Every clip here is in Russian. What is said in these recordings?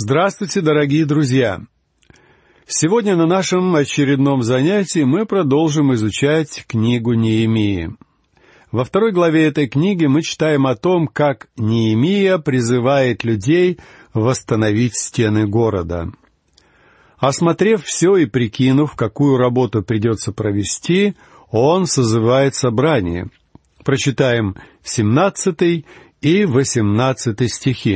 Здравствуйте, дорогие друзья! Сегодня на нашем очередном занятии мы продолжим изучать книгу Неемии. Во 2 главе этой книги мы читаем о том, как Неемия призывает людей восстановить стены города. Осмотрев все и прикинув, какую работу придется провести, он созывает собрание. Прочитаем 17 и 18 стихи.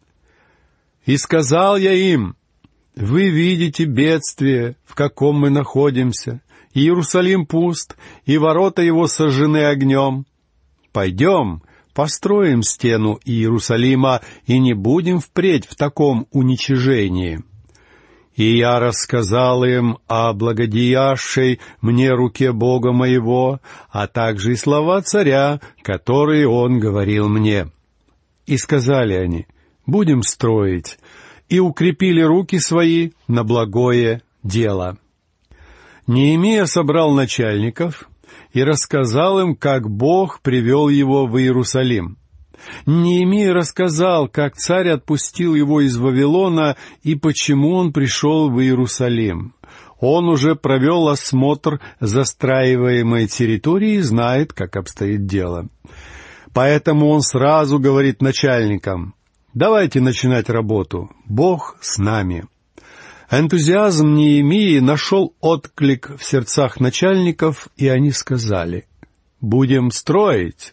«И сказал я им: вы видите бедствие, в каком мы находимся. Иерусалим пуст, и ворота его сожжены огнем. Пойдем, построим стену Иерусалима, и не будем впредь в таком уничижении. И я рассказал им о благодеявшей мне руке Бога моего, а также и слова царя, которые он говорил мне. И сказали они: будем строить, и укрепили руки свои на благое дело». Неемия собрал начальников и рассказал им, как Бог привел его в Иерусалим. Неемия рассказал, как царь отпустил его из Вавилона и почему он пришел в Иерусалим. Он уже провел осмотр застраиваемой территории и знает, как обстоит дело. Поэтому он сразу говорит начальникам: давайте начинать работу. Бог с нами. Энтузиазм Неемии нашел отклик в сердцах начальников, и они сказали: будем строить.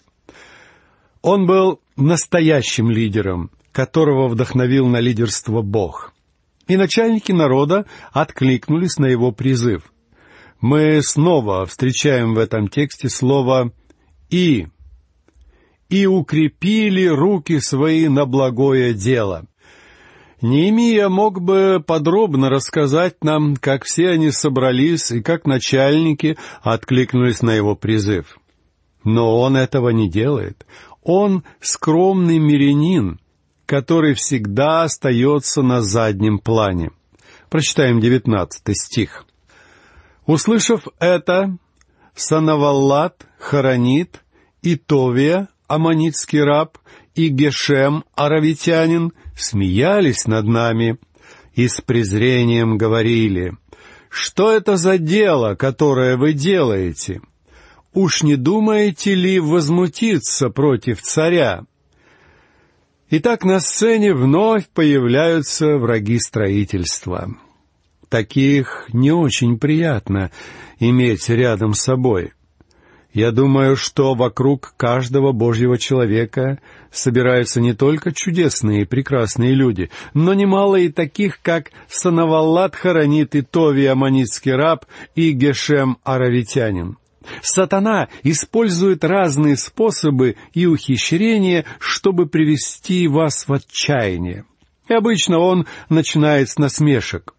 Он был настоящим лидером, которого вдохновил на лидерство Бог. И начальники народа откликнулись на его призыв. Мы снова встречаем в этом тексте слово «и». «И укрепили руки свои на благое дело». Неемия мог бы подробно рассказать нам, как все они собрались и как начальники откликнулись на его призыв. Но он этого не делает. Он скромный мирянин, который всегда остается на заднем плане. Прочитаем 19 стих. «Услышав это, Санаваллат, Хоронит, и Товия, аммонитский раб, и Гешем, аравитянин, смеялись над нами и с презрением говорили: что это за дело, которое вы делаете? Уж не думаете ли возмутиться против царя?» Итак, на сцене вновь появляются враги строительства. Таких не очень приятно иметь рядом с собой. Я думаю, что вокруг каждого Божьего человека собираются не только чудесные и прекрасные люди, но немало и таких, как Санаваллат Хоронит, и Товия аммонитский раб, и Гешем аравитянин. Сатана использует разные способы и ухищрения, чтобы привести вас в отчаяние. И обычно он начинает с насмешек.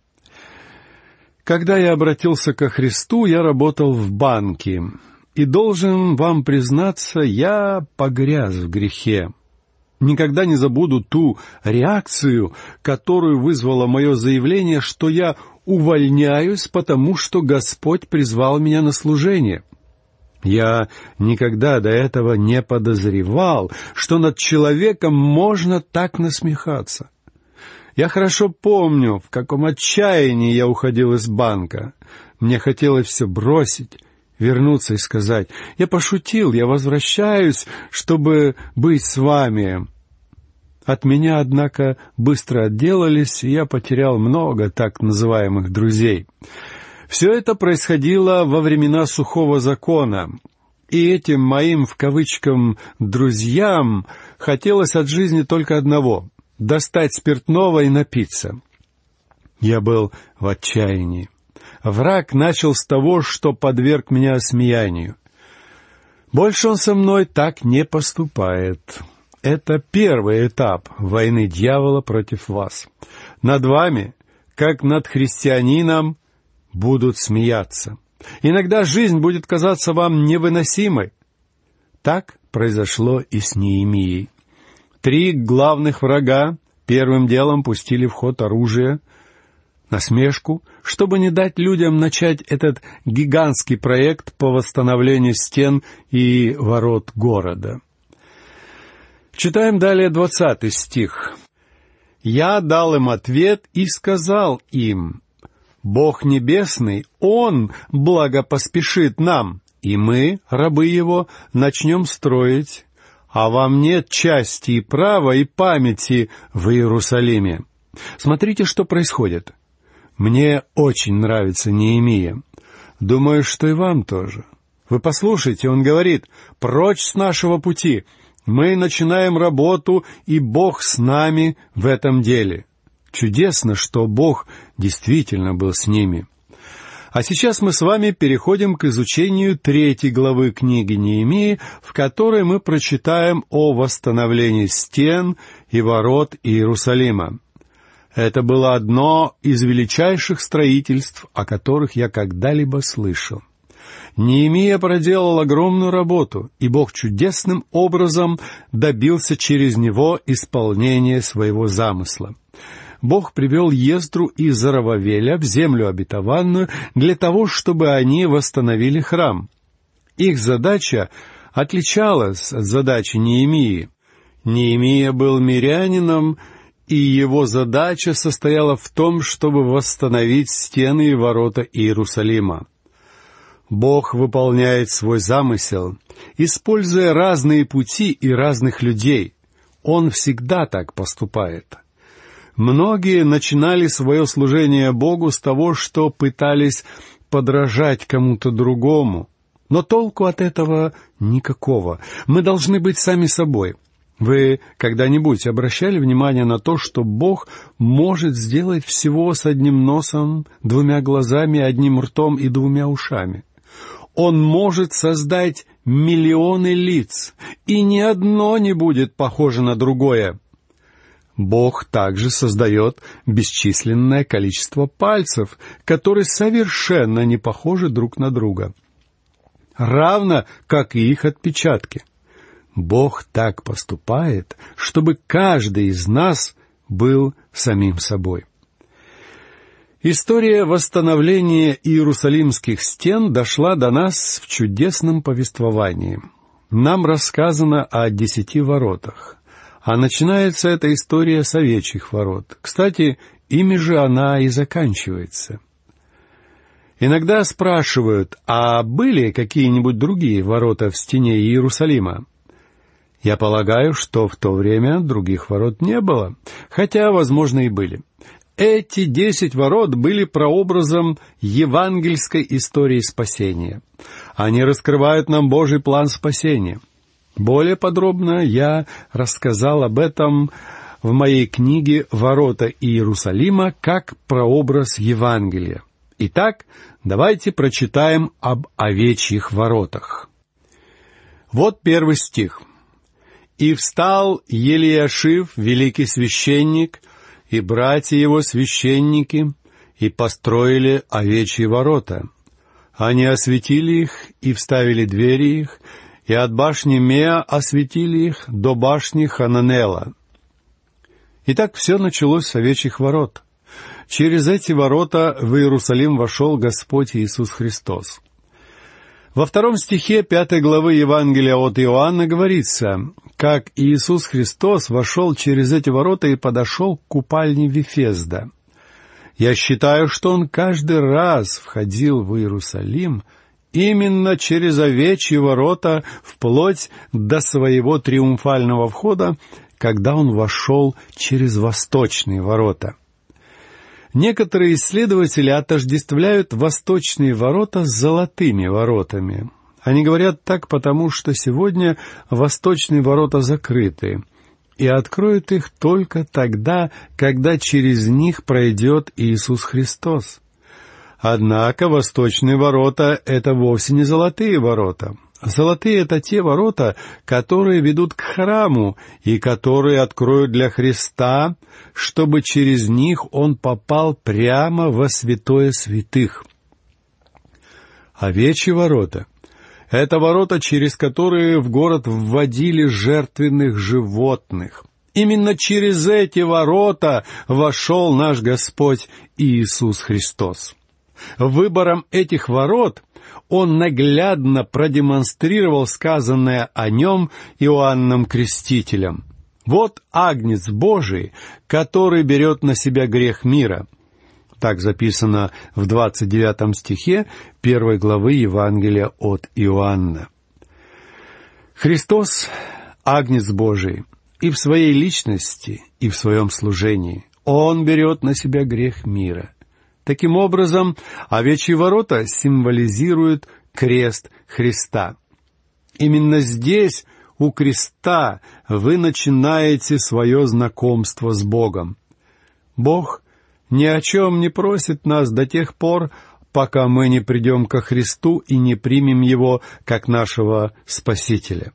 Когда я обратился ко Христу, я работал в банке. И должен вам признаться, я погряз в грехе. Никогда не забуду ту реакцию, которую вызвало мое заявление, что я увольняюсь, потому что Господь призвал меня на служение. Я никогда до этого не подозревал, что над человеком можно так насмехаться. Я хорошо помню, в каком отчаянии я уходил из банка. Мне хотелось все бросить, вернуться и сказать: я пошутил, я возвращаюсь, чтобы быть с вами. От меня, однако, быстро отделались, и я потерял много так называемых друзей. Все это происходило во времена сухого закона, и этим моим, в кавычках, «друзьям» хотелось от жизни только одного — достать спиртного и напиться. Я был в отчаянии. Враг начал с того, что подверг меня осмеянию. Больше он со мной так не поступает. Это первый этап войны дьявола против вас. Над вами, как над христианином, будут смеяться. Иногда жизнь будет казаться вам невыносимой. Так произошло и с Неемией. 3 главных врага первым делом пустили в ход оружие, насмешку, чтобы не дать людям начать этот гигантский проект по восстановлению стен и ворот города. Читаем далее 20 стих. Я дал им ответ и сказал им: Бог Небесный, Он благопоспешит нам, и мы, рабы Его, начнем строить, а вам нет части и права и памяти в Иерусалиме». Смотрите, что происходит. Мне очень нравится Неемия. Думаю, что и вам тоже. Вы послушайте, он говорит: «Прочь с нашего пути! Мы начинаем работу, и Бог с нами в этом деле». Чудесно, что Бог действительно был с ними. А сейчас мы с вами переходим к изучению 3 главы книги Неемии, в которой мы прочитаем о восстановлении стен и ворот Иерусалима. Это было одно из величайших строительств, о которых я когда-либо слышал. Неемия проделал огромную работу, и Бог чудесным образом добился через него исполнения своего замысла. Бог привел Ездру и Зоровавеля в землю обетованную для того, чтобы они восстановили храм. Их задача отличалась от задачи Неемии. Неемия был мирянином, и его задача состояла в том, чтобы восстановить стены и ворота Иерусалима. Бог выполняет свой замысел, используя разные пути и разных людей. Он всегда так поступает. Многие начинали свое служение Богу с того, что пытались подражать кому-то другому. Но толку от этого никакого. Мы должны быть сами собой. Вы когда-нибудь обращали внимание на то, что Бог может сделать всего с одним носом, 2 глазами, 1 ртом и 2 ушами? Он может создать миллионы лиц, и ни одно не будет похоже на другое. Бог также создает бесчисленное количество пальцев, которые совершенно не похожи друг на друга, равно как и их отпечатки. Бог так поступает, чтобы каждый из нас был самим собой. История восстановления Иерусалимских стен дошла до нас в чудесном повествовании. Нам рассказано о 10 воротах, а начинается эта история с овечьих ворот. Кстати, ими же она и заканчивается. Иногда спрашивают, а были какие-нибудь другие ворота в стене Иерусалима? Я полагаю, что в то время других ворот не было, хотя, возможно, и были. Эти 10 ворот были прообразом евангельской истории спасения. Они раскрывают нам Божий план спасения. Более подробно я рассказал об этом в моей книге «Ворота Иерусалима» как прообраз Евангелия. Итак, давайте прочитаем об овечьих воротах. Вот 1 стих. «И встал Елиашив, великий священник, и братья его священники, и построили овечьи ворота. Они осветили их и вставили двери их, и от башни Меа осветили их до башни Хананела». Итак, все началось с овечьих ворот. Через эти ворота в Иерусалим вошел Господь Иисус Христос. Во 2 стихе 5 главы Евангелия от Иоанна говорится, как Иисус Христос вошел через эти ворота и подошел к купальне Вифезда. Я считаю, что Он каждый раз входил в Иерусалим именно через овечьи ворота вплоть до своего триумфального входа, когда Он вошел через восточные ворота. Некоторые исследователи отождествляют восточные ворота с золотыми воротами. Они говорят так, потому что сегодня восточные ворота закрыты, и откроют их только тогда, когда через них пройдет Иисус Христос. Однако восточные ворота — это вовсе не золотые ворота. Золотые — это те ворота, которые ведут к храму и которые откроют для Христа, чтобы через них Он попал прямо во святое святых. Овечьи ворота — это ворота, через которые в город вводили жертвенных животных. Именно через эти ворота вошел наш Господь Иисус Христос. Выбором этих ворот Он наглядно продемонстрировал сказанное о Нем Иоанном Крестителем. Вот Агнец Божий, который берет на себя грех мира». Так записано в 29 стихе 1 главы Евангелия от Иоанна. Христос — Агнец Божий и в своей личности, и в своем служении. Он берет на себя грех мира. Таким образом, овечьи ворота символизируют крест Христа. Именно здесь, у креста, вы начинаете свое знакомство с Богом. Бог ни о чем не просит нас до тех пор, пока мы не придем ко Христу и не примем Его как нашего Спасителя.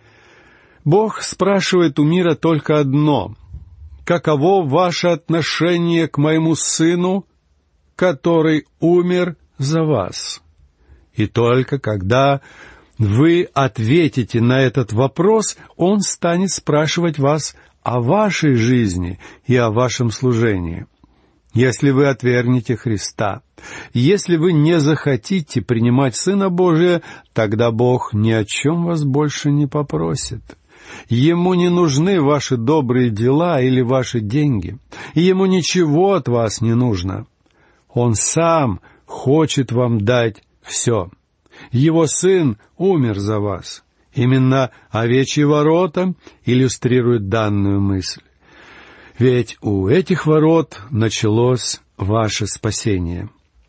Бог спрашивает у мира только одно: «Каково ваше отношение к моему Сыну, который умер за вас?» И только когда вы ответите на этот вопрос, Он станет спрашивать вас о вашей жизни и о вашем служении. Если вы отвергнете Христа, если вы не захотите принимать Сына Божия, тогда Бог ни о чем вас больше не попросит. Ему не нужны ваши добрые дела или ваши деньги. Ему ничего от вас не нужно. Он сам хочет вам дать все. Его Сын умер за вас. Именно овечьи ворота иллюстрируют данную мысль. Ведь у этих ворот началось ваше спасение.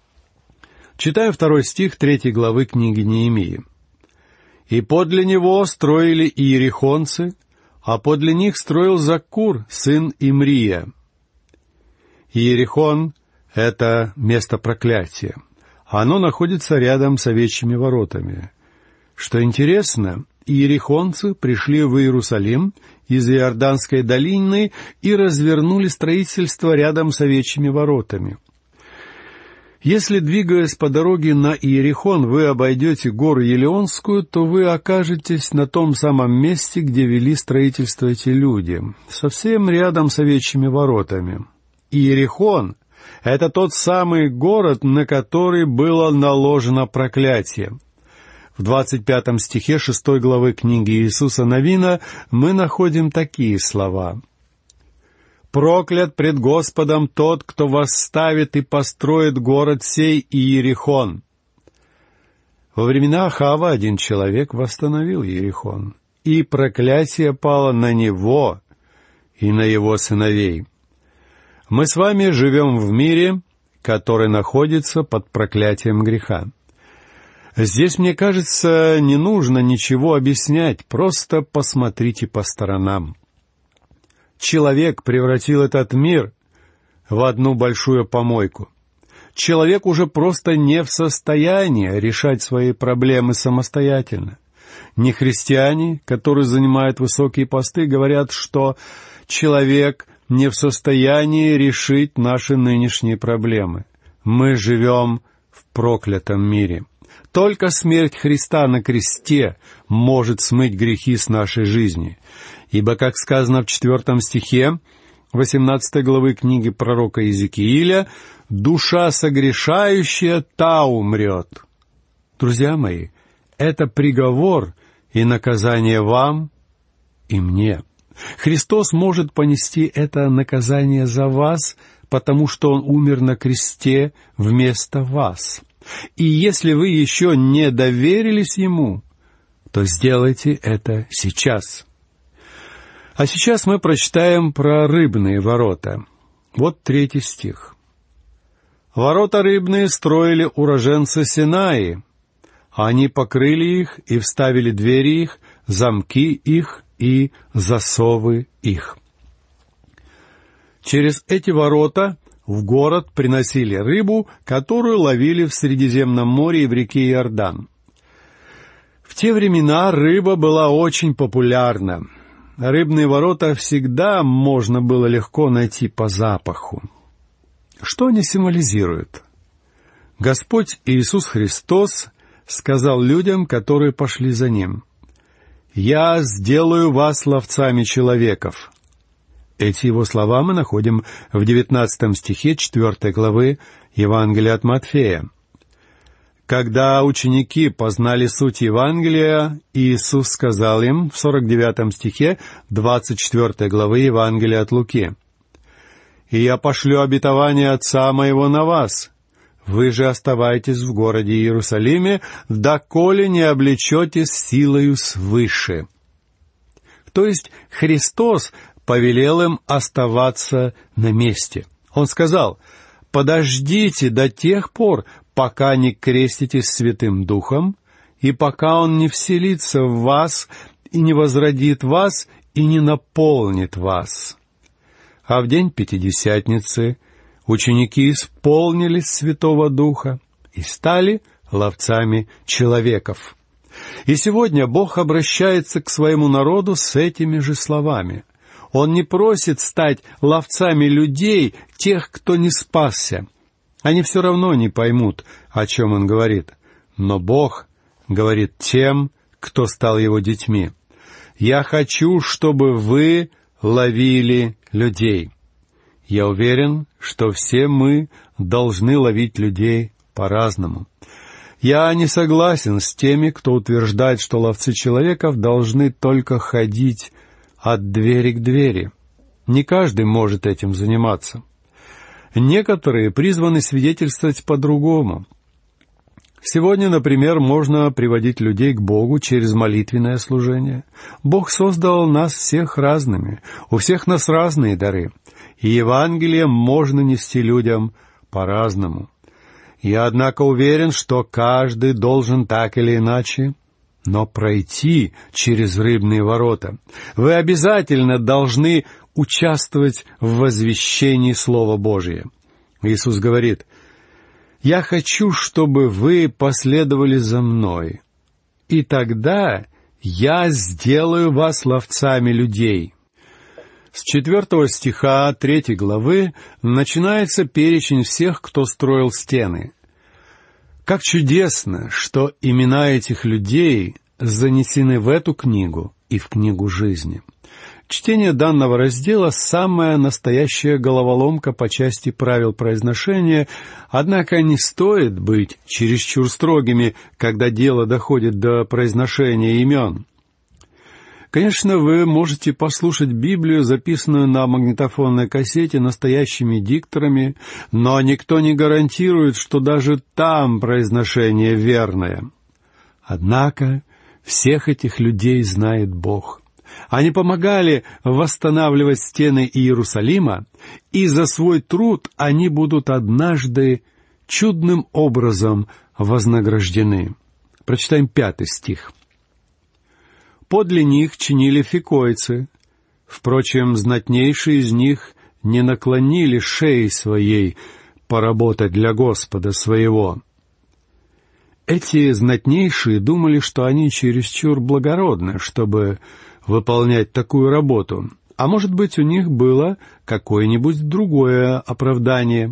Читаю 2 стих 3 главы книги Неемии. «И подле него строили иерихонцы, а подле них строил Заккур, сын Имрия». Иерихон — это место проклятия. Оно находится рядом с овечьими воротами. Что интересно, иерихонцы пришли в Иерусалим из Иорданской долины и развернули строительство рядом с овечьими воротами. Если, двигаясь по дороге на Иерихон, вы обойдете гору Елеонскую, то вы окажетесь на том самом месте, где вели строительство эти люди, совсем рядом с овечьими воротами. Иерихон — это тот самый город, на который было наложено проклятие. В 25 стихе 6 главы книги Иисуса Навина мы находим такие слова: «Проклят пред Господом тот, кто восставит и построит город сей Иерихон». Во времена Ахава один человек восстановил Иерихон, и проклятие пало на него и на его сыновей. Мы с вами живем в мире, который находится под проклятием греха. Здесь, мне кажется, не нужно ничего объяснять, просто посмотрите по сторонам. Человек превратил этот мир в одну большую помойку. Человек уже просто не в состоянии решать свои проблемы самостоятельно. Нехристиане, которые занимают высокие посты, говорят, что человек не в состоянии решить наши нынешние проблемы. Мы живем в проклятом мире. Только смерть Христа на кресте может смыть грехи с нашей жизни. Ибо, как сказано в 4 стихе 18 главы книги пророка Иезекииля, «Душа согрешающая, та умрет». Друзья мои, это приговор и наказание вам и мне. Христос может понести это наказание за вас, потому что Он умер на кресте вместо вас. И если вы еще не доверились Ему, то сделайте это сейчас. А сейчас мы прочитаем про рыбные ворота. Вот 3 стих. «Ворота рыбные строили уроженцы Синаи. Они покрыли их и вставили двери их, замки их и засовы их». Через эти ворота в город приносили рыбу, которую ловили в Средиземном море и в реке Иордан. В те времена рыба была очень популярна. Рыбные ворота всегда можно было легко найти по запаху. Что они символизируют? Господь Иисус Христос сказал людям, которые пошли за Ним: «Я сделаю вас ловцами человеков». Эти Его слова мы находим в 19 стихе 4 главы Евангелия от Матфея. Когда ученики познали суть Евангелия, Иисус сказал им в 49 стихе 24 главы Евангелия от Луки: «И я пошлю обетование Отца Моего на вас. Вы же оставайтесь в городе Иерусалиме, доколе не облечетесь силою свыше». То есть Христос повелел им оставаться на месте. Он сказал: «Подождите до тех пор, пока не креститесь Святым Духом, и пока Он не вселится в вас, и не возродит вас, и не наполнит вас». А в день Пятидесятницы ученики исполнились Святого Духа и стали ловцами человеков. И сегодня Бог обращается к своему народу с этими же словами. Он не просит стать ловцами людей, тех, кто не спасся. Они все равно не поймут, о чем Он говорит. Но Бог говорит тем, кто стал Его детьми: «Я хочу, чтобы вы ловили людей». Я уверен, что все мы должны ловить людей по-разному. Я не согласен с теми, кто утверждает, что ловцы человеков должны только ходить от двери к двери. Не каждый может этим заниматься. Некоторые призваны свидетельствовать по-другому. Сегодня, например, можно приводить людей к Богу через молитвенное служение. Бог создал нас всех разными, у всех нас разные дары, и Евангелие можно нести людям по-разному. Я, однако, уверен, что каждый должен так или иначе, но пройти через рыбные ворота. Вы обязательно должны участвовать в возвещении Слова Божия. Иисус говорит: «Я хочу, чтобы вы последовали за Мной, и тогда Я сделаю вас ловцами людей». С 4 стиха 3 главы начинается перечень всех, кто строил стены. Как чудесно, что имена этих людей занесены в эту книгу и в книгу жизни. Чтение данного раздела — самая настоящая головоломка по части правил произношения, однако не стоит быть чересчур строгими, когда дело доходит до произношения имен. Конечно, вы можете послушать Библию, записанную на магнитофонной кассете настоящими дикторами, но никто не гарантирует, что даже там произношение верное. Однако всех этих людей знает Бог. Они помогали восстанавливать стены Иерусалима, и за свой труд они будут однажды чудным образом вознаграждены. Прочитаем 5 стих. «Подле них чинили фикойцы. Впрочем, знатнейшие из них не наклонили шеи своей поработать для Господа своего». Эти знатнейшие думали, что они чересчур благородны, чтобы выполнять такую работу, а может быть, у них было какое-нибудь другое оправдание.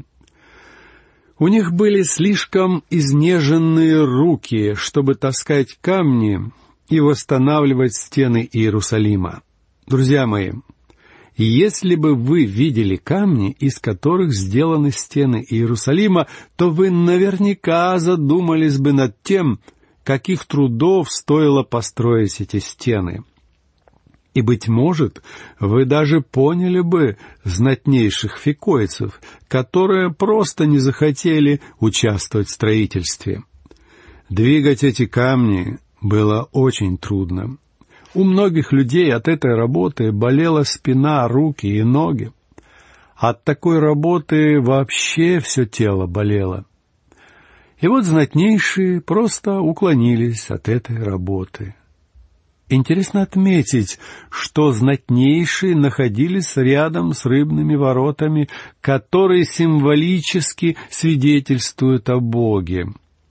У них были слишком изнеженные руки, чтобы таскать камни и восстанавливать стены Иерусалима. Друзья мои, если бы вы видели камни, из которых сделаны стены Иерусалима, то вы наверняка задумались бы над тем, каких трудов стоило построить эти стены. И, быть может, вы даже поняли бы знатнейших фикойцев, которые просто не захотели участвовать в строительстве. Двигать эти камни было очень трудно. У многих людей от этой работы болела спина, руки и ноги. От такой работы вообще все тело болело. И вот знатнейшие просто уклонились от этой работы. Интересно отметить, что знатнейшие находились рядом с рыбными воротами, которые символически свидетельствуют о Боге.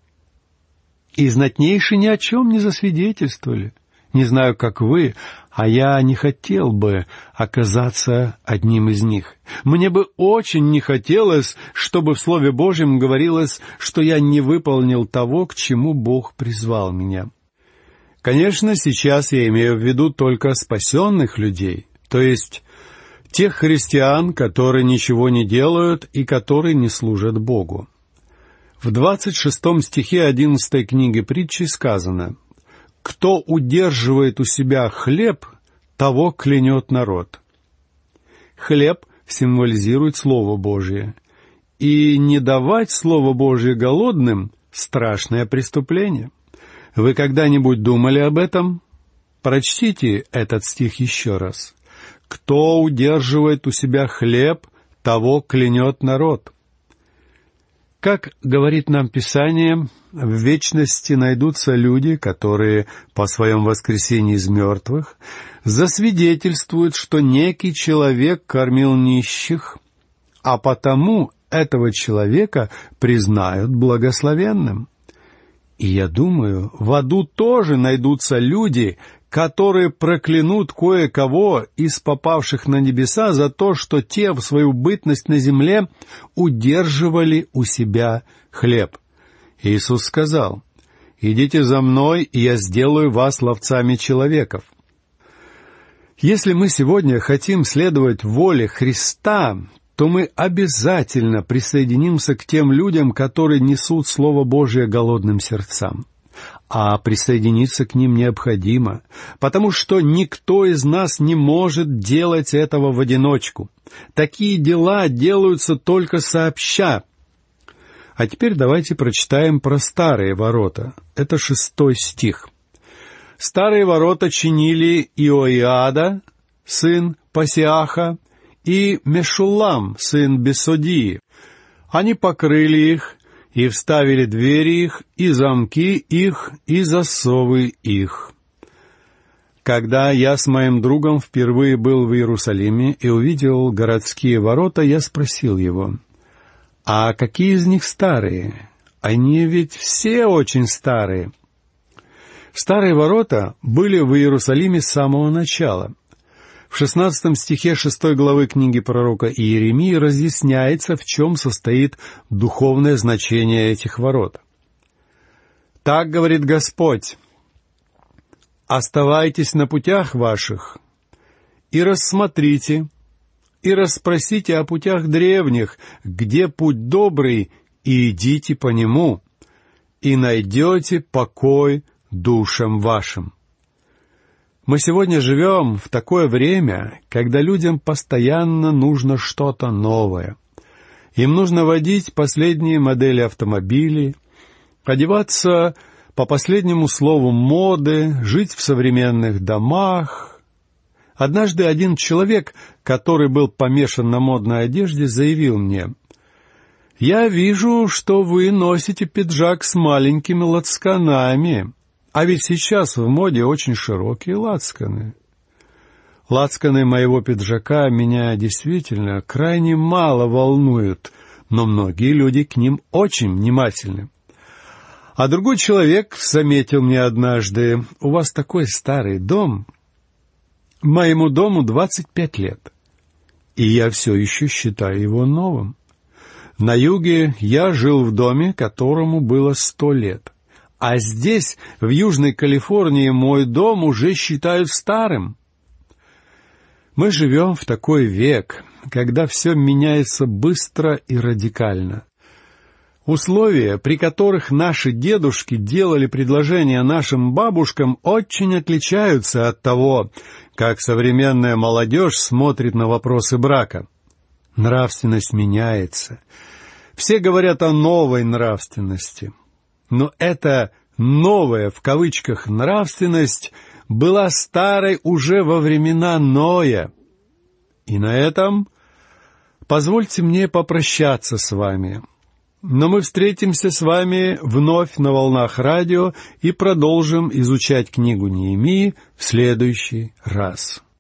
И знатнейшие ни о чем не засвидетельствовали. Не знаю, как вы, а я не хотел бы оказаться одним из них. Мне бы очень не хотелось, чтобы в Слове Божьем говорилось, что я не выполнил того, к чему Бог призвал меня. Конечно, сейчас я имею в виду только спасенных людей, то есть тех христиан, которые ничего не делают и которые не служат Богу. В 26 стихе 11 книги Притчи сказано: «Кто удерживает у себя хлеб, того клянет народ». Хлеб символизирует Слово Божие, и не давать Слово Божие голодным — страшное преступление. Вы когда-нибудь думали об этом? Прочтите этот стих еще раз. «Кто удерживает у себя хлеб, того клянет народ». Как говорит нам Писание, в вечности найдутся люди, которые по своем воскресении из мертвых засвидетельствуют, что некий человек кормил нищих, а потому этого человека признают благословенным. И я думаю, в аду тоже найдутся люди, которые проклянут кое-кого из попавших на небеса за то, что те в свою бытность на земле удерживали у себя хлеб. Иисус сказал: «Идите за мной, и я сделаю вас ловцами человеков». Если мы сегодня хотим следовать воле Христа, то мы обязательно присоединимся к тем людям, которые несут Слово Божие голодным сердцам. А присоединиться к ним необходимо, потому что никто из нас не может делать этого в одиночку. Такие дела делаются только сообща. А теперь давайте прочитаем про старые ворота. Это 6 стих. «Старые ворота чинили Иоиада, сын Пасиаха, и Мешуллам, сын Бесодии. Они покрыли их, и вставили двери их, и замки их, и засовы их». Когда я с моим другом впервые был в Иерусалиме и увидел городские ворота, я спросил его: «А какие из них старые? Они ведь все очень старые». Старые ворота были в Иерусалиме с самого начала. В 16 стихе 6 главы книги пророка Иеремии разъясняется, в чем состоит духовное значение этих ворот. «Так говорит Господь: оставайтесь на путях ваших, и рассмотрите, и расспросите о путях древних, где путь добрый, и идите по нему, и найдете покой душам вашим». Мы сегодня живем в такое время, когда людям постоянно нужно что-то новое. Им нужно водить последние модели автомобилей, одеваться по последнему слову моды, жить в современных домах. Однажды один человек, который был помешан на модной одежде, заявил мне: «Я вижу, что вы носите пиджак с маленькими лацканами. А ведь сейчас в моде очень широкие лацканы». Лацканы моего пиджака меня действительно крайне мало волнуют, но многие люди к ним очень внимательны. А другой человек заметил мне однажды: «У вас такой старый дом». Моему дому 25 лет, и я все еще считаю его новым. На юге я жил в доме, которому было 100 лет. А здесь, в Южной Калифорнии, мой дом уже считают старым. Мы живем в такой век, когда все меняется быстро и радикально. Условия, при которых наши дедушки делали предложения нашим бабушкам, очень отличаются от того, как современная молодежь смотрит на вопросы брака. Нравственность меняется. Все говорят о новой нравственности. Но эта «новая» в кавычках нравственность была старой уже во времена Ноя. И на этом позвольте мне попрощаться с вами. Но мы встретимся с вами вновь на волнах радио и продолжим изучать книгу Неемии в следующий раз.